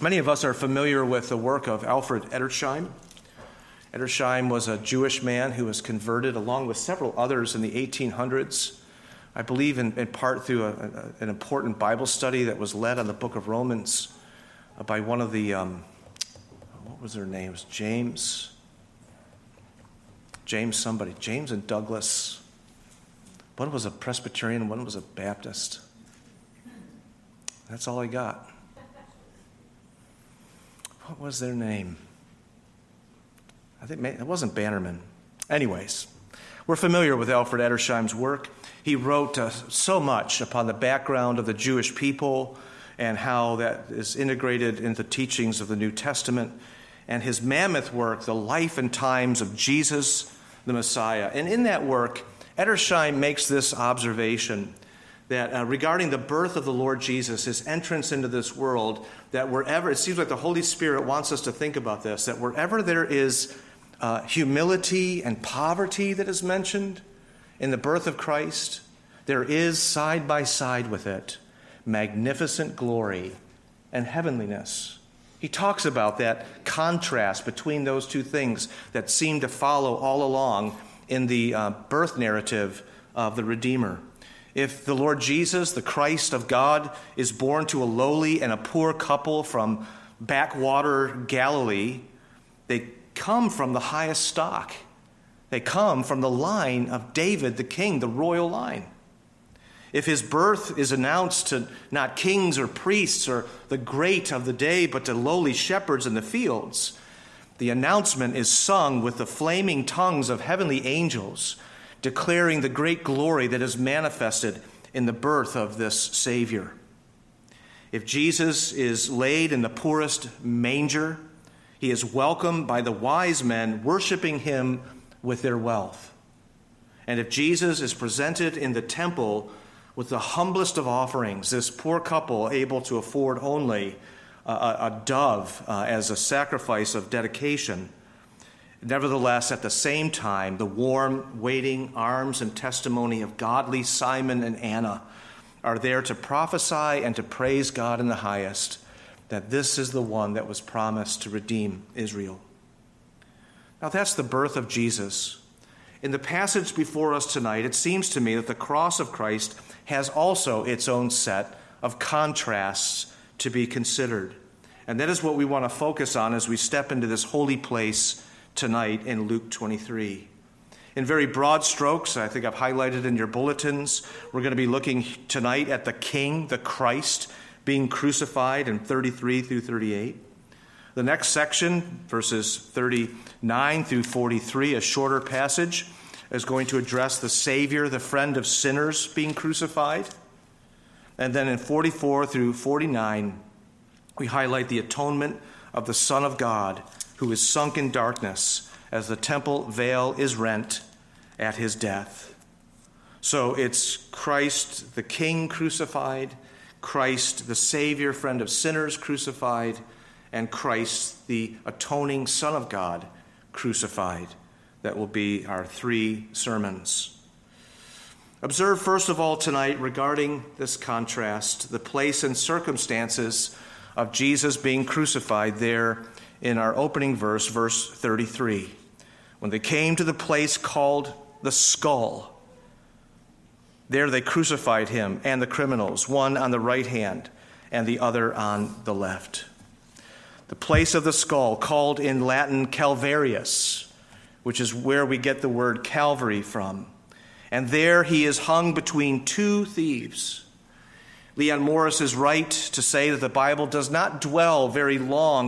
Many of us are familiar with the work of Alfred Edersheim. Edersheim was a Jewish man who was converted along with several others in the 1800s, I believe in part through an important Bible study that was led on the book of Romans by one of the, what was their names? James and Douglas. One was a Presbyterian, one was a Baptist. That's all I got. What was their name? I think it wasn't Bannerman. Anyways, we're familiar with Alfred Edersheim's work. He wrote so much upon the background of the Jewish people and how that is integrated into the teachings of the New Testament, and his mammoth work, The Life and Times of Jesus, the Messiah. And in that work, Edersheim makes this observation that regarding the birth of the Lord Jesus, his entrance into this world, that wherever, it seems like the Holy Spirit wants us to think about this, that wherever there is humility and poverty that is mentioned in the birth of Christ, there is side by side with it magnificent glory and heavenliness. He talks about that contrast between those two things that seem to follow all along in the birth narrative of the Redeemer. If the Lord Jesus, the Christ of God, is born to a lowly and a poor couple from backwater Galilee, they come from the highest stock. They come from the line of David, the king, the royal line. If his birth is announced to not kings or priests or the great of the day, but to lowly shepherds in the fields, the announcement is sung with the flaming tongues of heavenly angels, declaring the great glory that is manifested in the birth of this Savior. If Jesus is laid in the poorest manger, he is welcomed by the wise men worshiping him with their wealth. And if Jesus is presented in the temple with the humblest of offerings, this poor couple able to afford only a dove as a sacrifice of dedication, nevertheless, at the same time, the warm, waiting arms and testimony of godly Simon and Anna are there to prophesy and to praise God in the highest, that this is the one that was promised to redeem Israel. Now, that's the birth of Jesus. In the passage before us tonight, it seems to me that the cross of Christ has also its own set of contrasts to be considered. And that is what we want to focus on as we step into this holy place tonight in Luke 23. In very broad strokes, I think I've highlighted in your bulletins, we're going to be looking tonight at the King, the Christ, being crucified in 33 through 38. The next section, verses 39 through 43, a shorter passage, is going to address the Savior, the friend of sinners, being crucified. And then in 44 through 49, we highlight the atonement of the Son of God, who is sunk in darkness as the temple veil is rent at his death. So it's Christ, the King, crucified, Christ, the Savior, friend of sinners, crucified, and Christ, the atoning Son of God, crucified. That will be our three sermons. Observe, first of all, tonight, regarding this contrast, the place and circumstances of Jesus being crucified there in our opening verse, verse 33. When they came to the place called the Skull, there they crucified him and the criminals, one on the right hand and the other on the left. The place of the skull, called in Latin Calvarius, which is where we get the word Calvary from. And there he is hung between two thieves. Leon Morris is right to say that the Bible does not dwell very long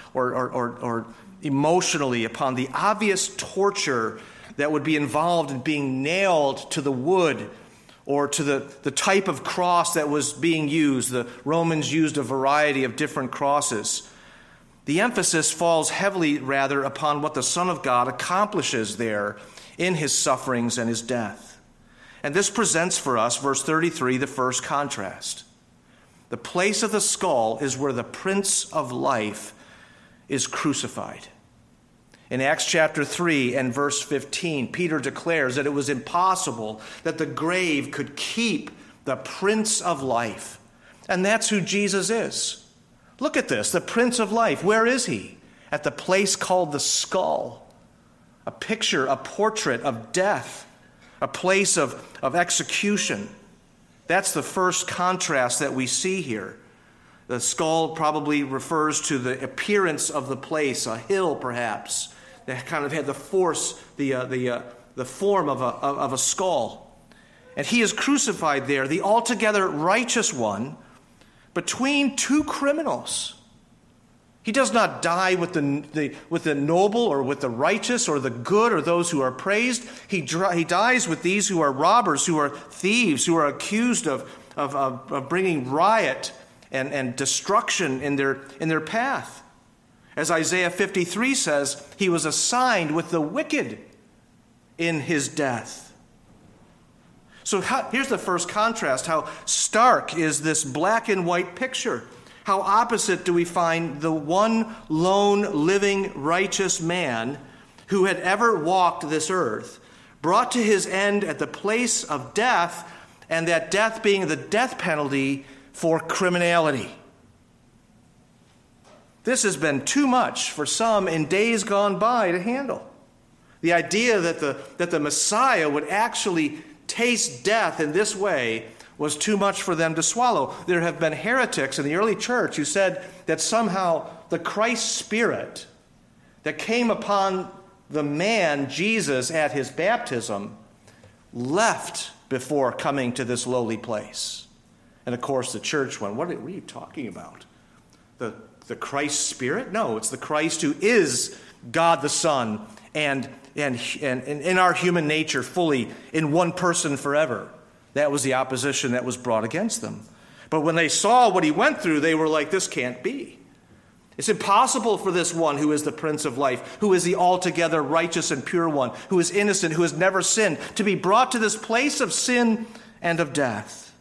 or emotionally upon the obvious torture that would be involved in being nailed to the wood or to the type of cross that was being used. The Romans used a variety of different crosses. The emphasis falls heavily, rather, upon what the Son of God accomplishes there in his sufferings and his death. And this presents for us, verse 33, the first contrast. The place of the skull is where the Prince of Life is crucified. In Acts chapter 3 and verse 15, Peter declares that it was impossible that the grave could keep the Prince of Life. And that's who Jesus is. Look at this, the Prince of Life. Where is he? At the place called the skull. A picture, a portrait of death, a place of execution. That's the first contrast that we see here. The skull probably refers to the appearance of the place, a hill perhaps, that kind of had the force, the form of a skull. And he is crucified there, the altogether righteous one, between two criminals. He does not die with the noble or with the righteous or the good or those who are praised. He dies with these who are robbers, who are thieves, who are accused of bringing riot and destruction in their path. As Isaiah 53 says, he was assigned with the wicked in his death. So here's the first contrast. How stark is this black and white picture? How opposite do we find the one lone living righteous man who had ever walked this earth, brought to his end at the place of death, and that death being the death penalty for criminality. This has been too much for some in days gone by to handle. The idea that the Messiah would actually taste death in this way was too much for them to swallow. There have been heretics in the early church who said that somehow the Christ Spirit that came upon the man Jesus at his baptism left before coming to this lowly place. And of course the church went, what are you talking about? The Christ Spirit? No, it's the Christ who is God the Son and in our human nature fully in one person forever. That was the opposition that was brought against them. But when they saw what he went through, they were like, this can't be. It's impossible for this one who is the Prince of Life, who is the altogether righteous and pure one, who is innocent, who has never sinned, to be brought to this place of sin and of death.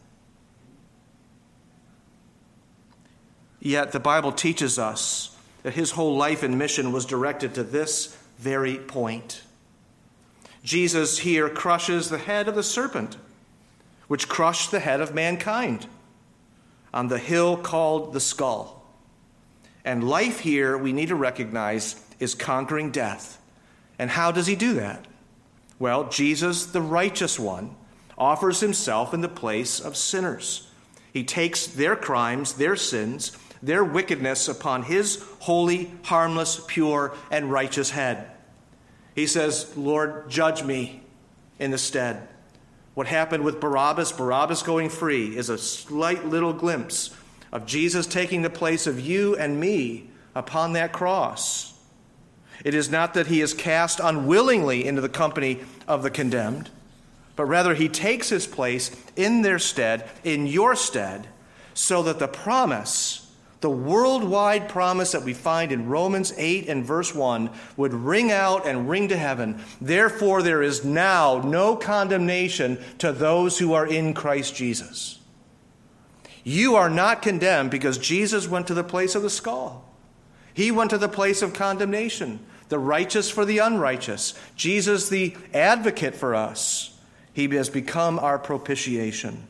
Yet the Bible teaches us that his whole life and mission was directed to this very point. Jesus here crushes the head of the serpent, which crushed the head of mankind on the hill called the skull. And life here, we need to recognize, is conquering death. And how does he do that? Well, Jesus, the righteous one, offers himself in the place of sinners. He takes their crimes, their sins, their wickedness upon his holy, harmless, pure, and righteous head. He says, Lord, judge me in the stead. What happened with Barabbas going free, is a slight little glimpse of Jesus taking the place of you and me upon that cross. It is not that he is cast unwillingly into the company of the condemned, but rather he takes his place in their stead, in your stead, so that the promise, the worldwide promise that we find in Romans 8 and verse 1 would ring out and ring to heaven. Therefore, there is now no condemnation to those who are in Christ Jesus. You are not condemned because Jesus went to the place of the skull. He went to the place of condemnation, the righteous for the unrighteous. Jesus, the advocate for us. He has become our propitiation.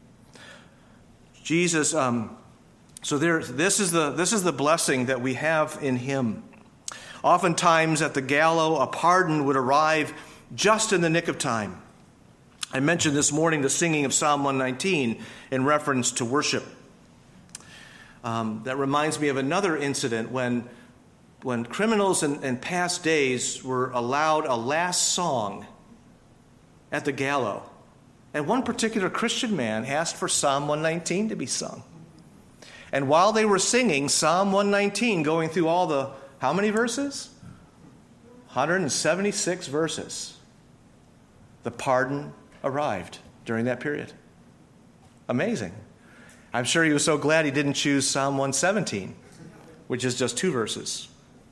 Jesus, this is the blessing that we have in him. Oftentimes at the gallows, a pardon would arrive just in the nick of time. I mentioned this morning the singing of Psalm 119 in reference to worship. That reminds me of another incident when criminals in past days were allowed a last song at the gallows. And one particular Christian man asked for Psalm 119 to be sung. And while they were singing Psalm 119, going through all the, how many verses? 176 verses. The pardon arrived during that period. Amazing. I'm sure he was so glad he didn't choose Psalm 117, which is just 2 verses.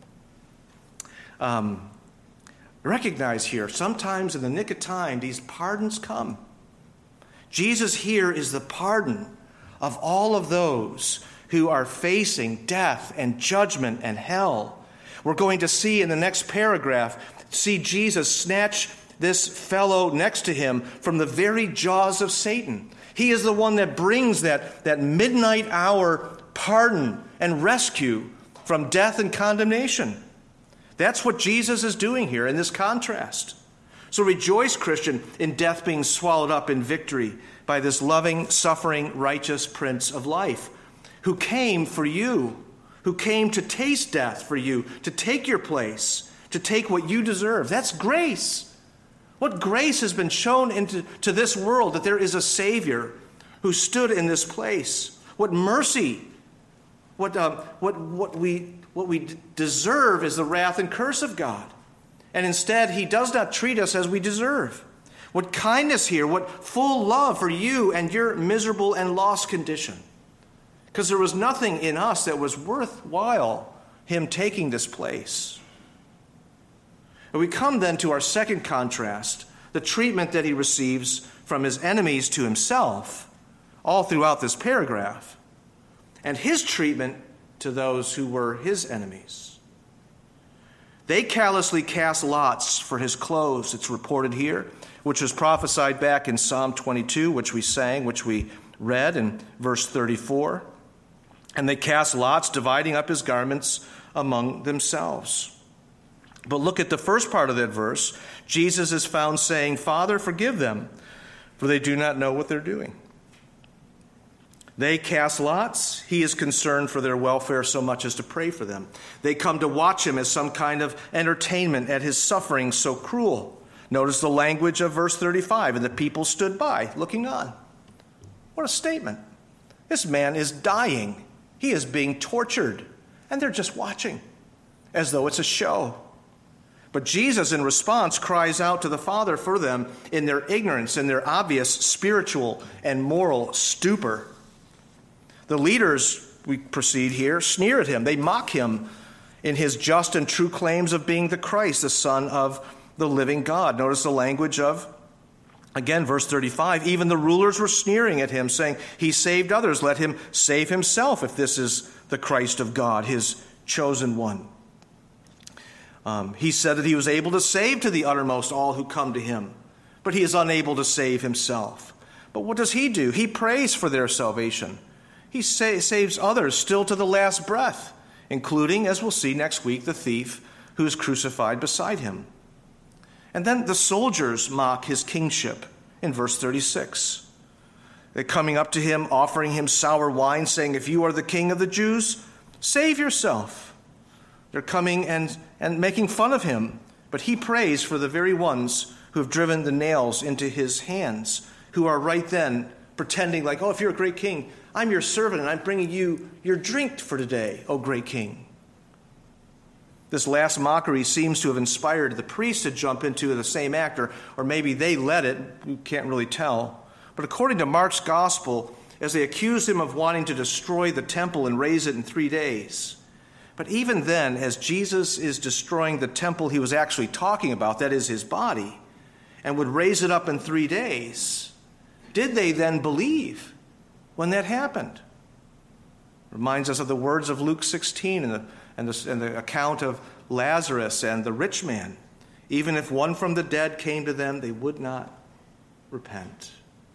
Recognize here, sometimes in the nick of time, these pardons come. Jesus here is the pardon of all of those who are facing death and judgment and hell. We're going to see in the next paragraph, see Jesus snatch this fellow next to him from the very jaws of Satan. He is the one that brings that midnight hour pardon and rescue from death and condemnation. That's what Jesus is doing here in this contrast. So rejoice, Christian, in death being swallowed up in victory by this loving, suffering, righteous Prince of Life, who came for you, who came to taste death for you, to take your place, to take what you deserve. That's grace. What grace has been shown into this world, that there is a Savior who stood in this place. What mercy. What we deserve is the wrath and curse of God. And instead, he does not treat us as we deserve. What kindness here, what full love for you and your miserable and lost condition. Because there was nothing in us that was worthwhile him taking this place. And we come then to our second contrast, the treatment that he receives from his enemies to himself, all throughout this paragraph, and his treatment to those who were his enemies. They callously cast lots for his clothes, it's reported here, which was prophesied back in Psalm 22, which we sang, which we read in verse 34. And they cast lots, dividing up his garments among themselves. But look at the first part of that verse. Jesus is found saying, Father, forgive them, for they do not know what they're doing. They cast lots. He is concerned for their welfare so much as to pray for them. They come to watch him as some kind of entertainment at his suffering so cruel. Notice the language of verse 35, and the people stood by, looking on. What a statement. This man is dying. He is being tortured, and they're just watching, as though it's a show. But Jesus, in response, cries out to the Father for them in their ignorance, in their obvious spiritual and moral stupor. The leaders, we proceed here, sneer at him. They mock him in his just and true claims of being the Christ, the Son of the living God. Notice the language of, again, verse 35. Even the rulers were sneering at him, saying, he saved others. Let him save himself if this is the Christ of God, his chosen one. He said that he was able to save to the uttermost all who come to him, but he is unable to save himself. But what does he do? He prays for their salvation. He saves others still to the last breath, including, as we'll see next week, the thief who is crucified beside him. And then the soldiers mock his kingship in verse 36. They're coming up to him, offering him sour wine, saying, if you are the king of the Jews, save yourself. They're coming and making fun of him, but he prays for the very ones who have driven the nails into his hands, who are right then pretending like, oh, if you're a great king, I'm your servant and I'm bringing you your drink for today, O great king. This last mockery seems to have inspired the priests to jump into the same act, or maybe they led it. You can't really tell. But according to Mark's gospel, as they accused him of wanting to destroy the temple and raise it in 3 days. But even then, as Jesus is destroying the temple he was actually talking about, that is his body, and would raise it up in 3 days, did they then believe when that happened? Reminds us of the words of Luke 16 and the account of Lazarus and the rich man. Even if one from the dead came to them, they would not repent.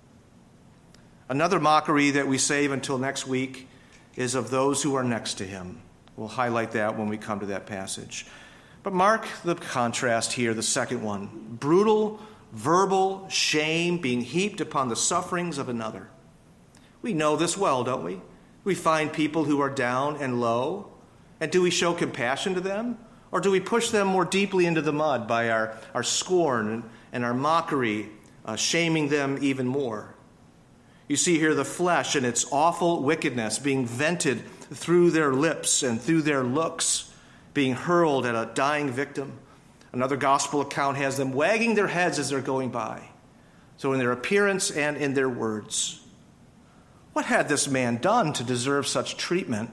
Another mockery that we save until next week is of those who are next to him. We'll highlight that when we come to that passage. But mark the contrast here, the second one. Brutal, verbal shame being heaped upon the sufferings of another. We know this well, don't we? We find people who are down and low, and do we show compassion to them? Or do we push them more deeply into the mud by our scorn and our mockery, shaming them even more? You see here the flesh and its awful wickedness being vented through their lips and through their looks, being hurled at a dying victim. Another gospel account has them wagging their heads as they're going by. So in their appearance and in their words. What had this man done to deserve such treatment?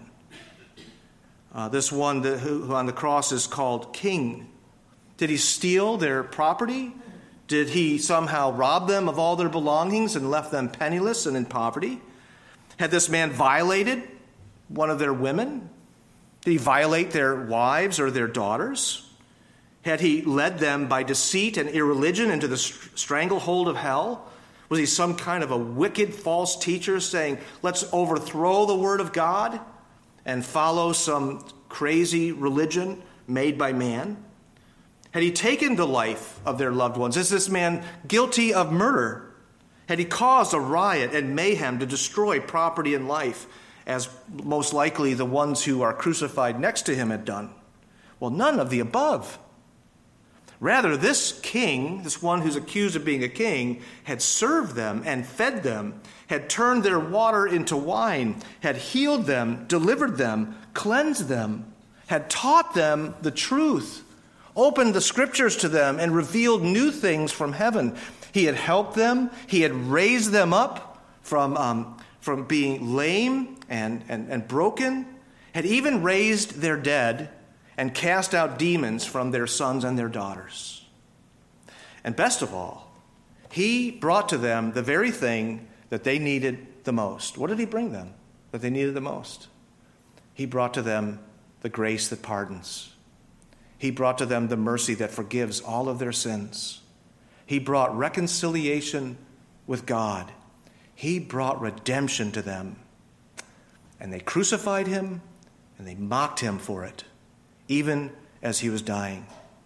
This one who on the cross is called king. Did he steal their property? Did he somehow rob them of all their belongings and left them penniless and in poverty? Had this man violated one of their women? Did he violate their wives or their daughters? Had he led them by deceit and irreligion into the stranglehold of hell? Was he some kind of a wicked false teacher saying, let's overthrow the word of God and follow some crazy religion made by man? Had he taken the life of their loved ones? Is this man guilty of murder? Had he caused a riot and mayhem to destroy property and life, as most likely the ones who are crucified next to him had done? Well, none of the above. Rather, this king, this one who's accused of being a king, had served them and fed them, had turned their water into wine, had healed them, delivered them, cleansed them, had taught them the truth, opened the scriptures to them, and revealed new things from heaven. He had helped them. He had raised them up from being lame and broken, had even raised their dead and cast out demons from their sons and their daughters. And best of all, he brought to them the very thing that they needed the most. What did he bring them that they needed the most? He brought to them the grace that pardons. He brought to them the mercy that forgives all of their sins. He brought reconciliation with God. He brought redemption to them. And they crucified him and they mocked him for it, even as he was dying.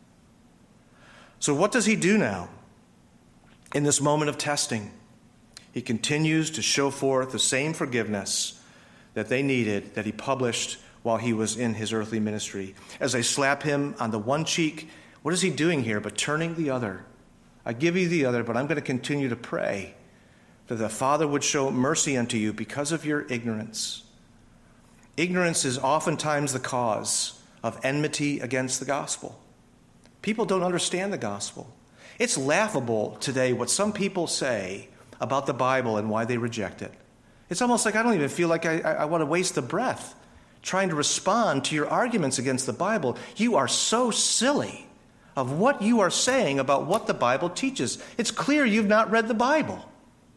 So what does he do now in this moment of testing? He continues to show forth the same forgiveness that they needed, that he published while he was in his earthly ministry. As they slap him on the one cheek, what is he doing here but turning the other? I give you the other, but I'm going to continue to pray that the Father would show mercy unto you because of your ignorance. Ignorance is oftentimes the cause of enmity against the gospel. People don't understand the gospel. It's laughable today what some people say about the Bible and why they reject it. It's almost like I don't even feel like I want to waste the breath trying to respond to your arguments against the Bible. You are so silly of what you are saying about what the Bible teaches. It's clear you've not read the Bible.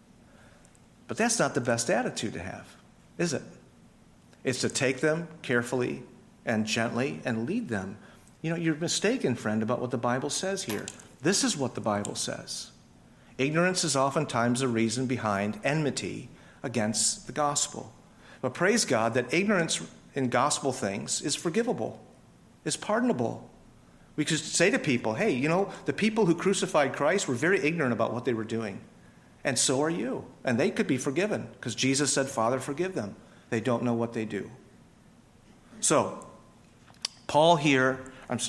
But that's not the best attitude to have, is it? It's to take them carefully and gently and lead them. You know, you're mistaken, friend, about what the Bible says here. This is what the Bible says. Ignorance is oftentimes the reason behind enmity against the gospel. But praise God that ignorance in gospel things is forgivable, is pardonable. We could say to people, hey, you know, the people who crucified Christ were very ignorant about what they were doing. And so are you. And they could be forgiven because Jesus said, Father, forgive them. They don't know what they do. So, Paul here,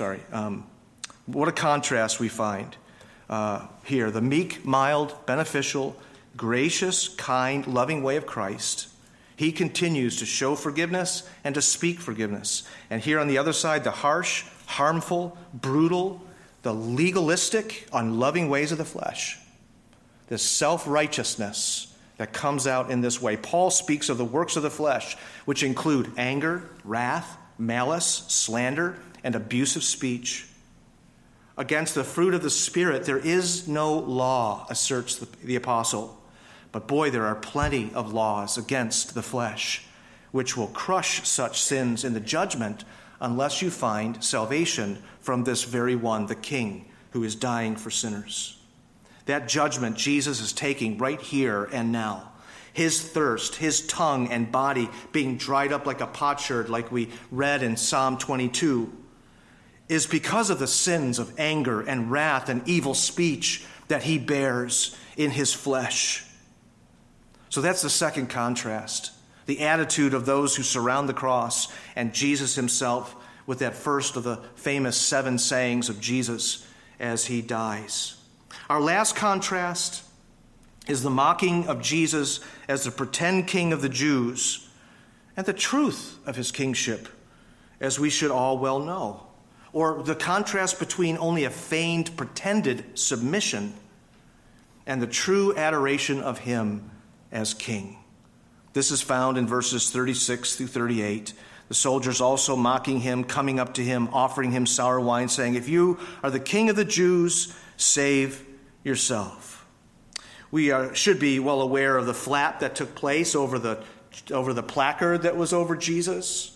what a contrast we find here. The meek, mild, beneficial, gracious, kind, loving way of Christ. He continues to show forgiveness and to speak forgiveness. And here on the other side, the harsh, harmful, brutal, the legalistic, unloving ways of the flesh. This self-righteousness that comes out in this way. Paul speaks of the works of the flesh, which include anger, wrath, malice, slander, and abusive speech. Against the fruit of the Spirit, there is no law, asserts the apostle. But boy, there are plenty of laws against the flesh, which will crush such sins in the judgment unless you find salvation from this very one, the King, who is dying for sinners. That judgment Jesus is taking right here and now. His thirst, his tongue and body being dried up like a potsherd, like we read in Psalm 22, is because of the sins of anger and wrath and evil speech that he bears in his flesh. So that's the second contrast, the attitude of those who surround the cross and Jesus himself with that first of the famous 7 sayings of Jesus as he dies. Our last contrast is the mocking of Jesus as the pretend king of the Jews and the truth of his kingship, as we should all well know. Or the contrast between only a feigned, pretended submission and the true adoration of him as king. This is found in verses 36 through 38. The soldiers also mocking him, coming up to him, offering him sour wine, saying, "If you are the king of the Jews, save yourself." We should be well aware of the flap that took place over the placard that was over Jesus.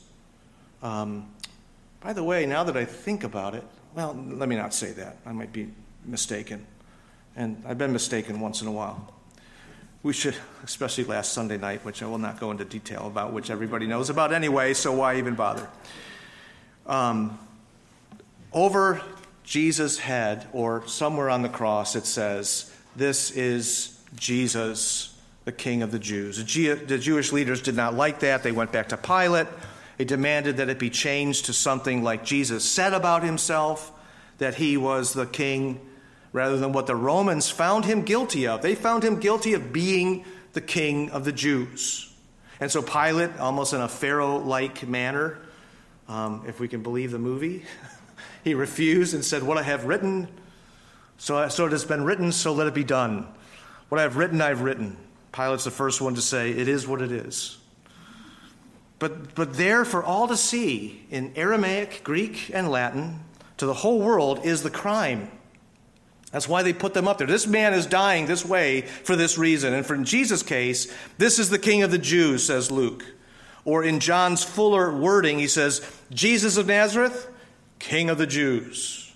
By the way, now that I think about it, well, let me not say that. I might be mistaken. And I've been mistaken once in a while. we should, especially last Sunday night, which I will not go into detail about, which everybody knows about anyway, so why even bother? Over Jesus' head, or somewhere on the cross, it says, "This is Jesus, the King of the Jews." The Jewish leaders did not like that. They went back to Pilate. They demanded that it be changed to something like Jesus said about himself, that he was the king, rather than what the Romans found him guilty of. They found him guilty of being the king of the Jews. And so Pilate, almost in a Pharaoh-like manner, if we can believe the movie, he refused and said, "What I have written, so it has been written, so let it be done. What I have written, I've written." Pilate's the first one to say, "It is what it is." But there for all to see, in Aramaic, Greek, and Latin, to the whole world, is the crime. That's why they put them up there. This man is dying this way for this reason. And for in Jesus' case, this is the King of the Jews, says Luke. Or in John's fuller wording, he says, "Jesus of Nazareth, King of the Jews."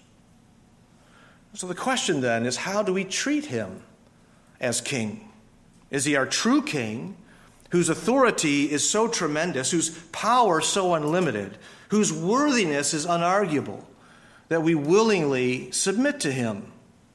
So the question then is, how do we treat him as king? Is he our true king, whose authority is so tremendous, whose power so unlimited, whose worthiness is unarguable, that we willingly submit to him?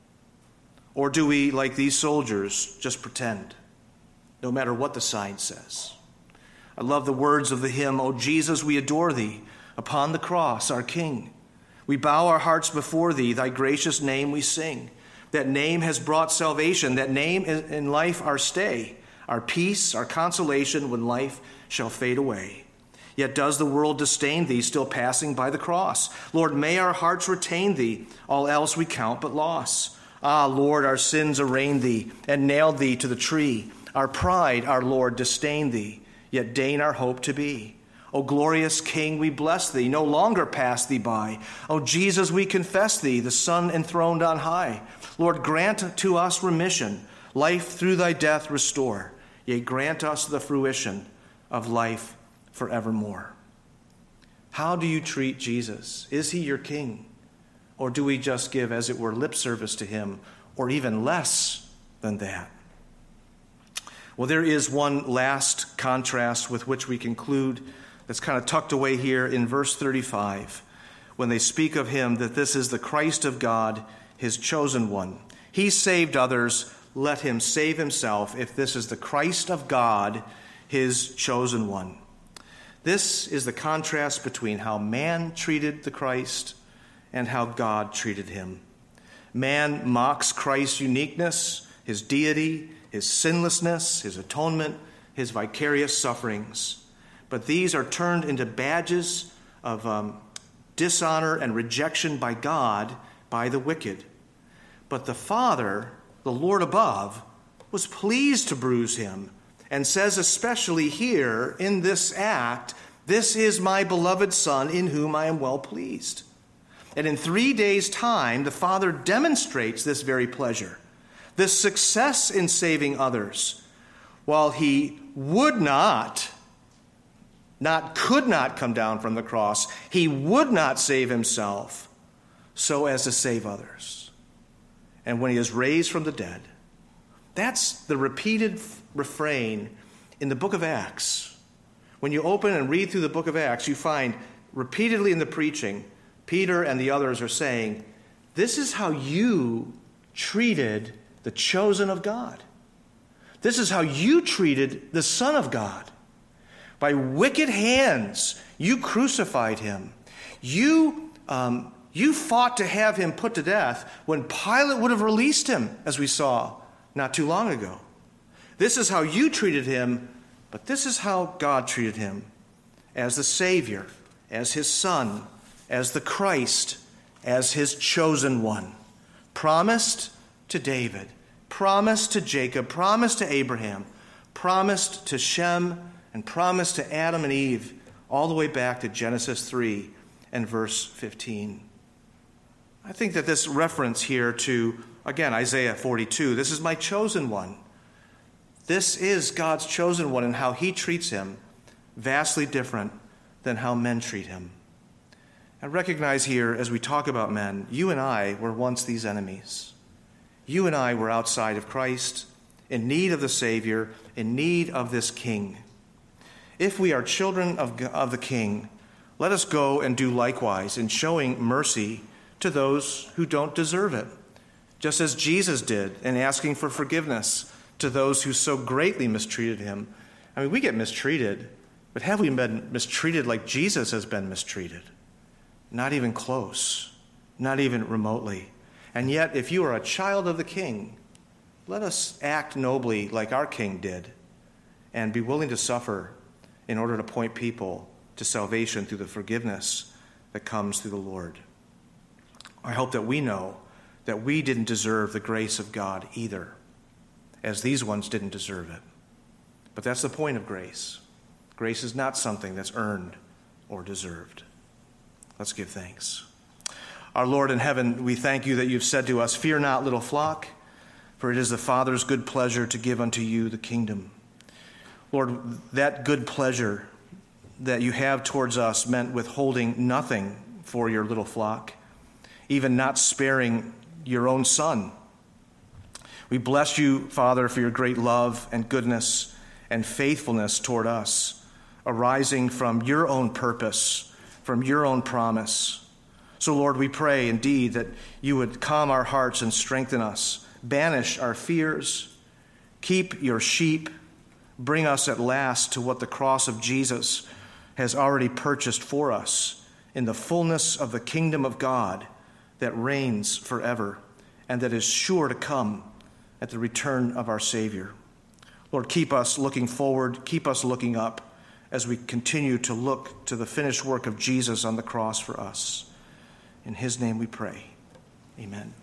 Or do we, like these soldiers, just pretend, no matter what the sign says? I love the words of the hymn, "O Jesus, we adore thee, upon the cross, our King. We bow our hearts before thee, thy gracious name we sing. That name has brought salvation, that name is in life our stay, our peace, our consolation when life shall fade away. Yet does the world disdain thee, still passing by the cross. Lord, may our hearts retain thee, all else we count but loss. Ah, Lord, our sins arraigned thee, and nailed thee to the tree. Our pride, our Lord, disdained thee, yet deign our hope to be. O glorious King, we bless thee, no longer pass thee by. O Jesus, we confess thee, the Son enthroned on high. Lord, grant to us remission, life through thy death restore. Yea, grant us the fruition of life forevermore." How do you treat Jesus? Is he your king? Or do we just give, as it were, lip service to him, or even less than that? Well, there is one last contrast with which we conclude that's kind of tucked away here in verse 35, when they speak of him that this is the Christ of God, his chosen one. He saved others, let him save himself, if this is the Christ of God, his chosen one. This is the contrast between how man treated the Christ and how God treated him. Man mocks Christ's uniqueness, his deity, his sinlessness, his atonement, his vicarious sufferings. But these are turned into badges of dishonor and rejection by God, by the wicked. But the Father, the Lord above, was pleased to bruise him, and says especially here in this act, "This is my beloved Son, in whom I am well pleased." And in 3 days' time, the Father demonstrates this very pleasure, this success in saving others, while he would not could not come down from the cross. He would not save himself so as to save others. And when he is raised from the dead, that's the repeated refrain in the book of Acts. When you open and read through the book of Acts, you find repeatedly in the preaching, Peter and the others are saying, this is how you treated the chosen of God. This is how you treated the Son of God. By wicked hands, you crucified him. You fought to have him put to death when Pilate would have released him, as we saw not too long ago. This is how you treated him, but this is how God treated him, as the Savior, as his Son, as the Christ, as his chosen one, promised to David, promised to Jacob, promised to Abraham, promised to Shem, and promised to Adam and Eve, all the way back to Genesis 3 and verse 15. I think that this reference here to, again, Isaiah 42, this is my chosen one. This is God's chosen one, and how he treats him, vastly different than how men treat him. And recognize here, as we talk about men, you and I were once these enemies. You and I were outside of Christ, in need of the Savior, in need of this King. If we are children of the King, let us go and do likewise in showing mercy to those who don't deserve it, just as Jesus did in asking for forgiveness to those who so greatly mistreated him. I mean, we get mistreated, but have we been mistreated like Jesus has been mistreated? Not even close, not even remotely. And yet, if you are a child of the King, let us act nobly like our King did and be willing to suffer in order to point people to salvation through the forgiveness that comes through the Lord. I hope that we know that we didn't deserve the grace of God either, as these ones didn't deserve it. But that's the point of grace. Grace is not something that's earned or deserved. Let's give thanks. Our Lord in heaven, we thank you that you've said to us, "Fear not, little flock, for it is the Father's good pleasure to give unto you the kingdom." Lord, that good pleasure that you have towards us meant withholding nothing for your little flock, even not sparing your own Son. We bless you, Father, for your great love and goodness and faithfulness toward us, arising from your own purpose, from your own promise. So, Lord, we pray indeed that you would calm our hearts and strengthen us, banish our fears, keep your sheep, bring us at last to what the cross of Jesus has already purchased for us in the fullness of the kingdom of God that reigns forever and that is sure to come at the return of our Savior. Lord, keep us looking forward, keep us looking up as we continue to look to the finished work of Jesus on the cross for us. In his name we pray. Amen.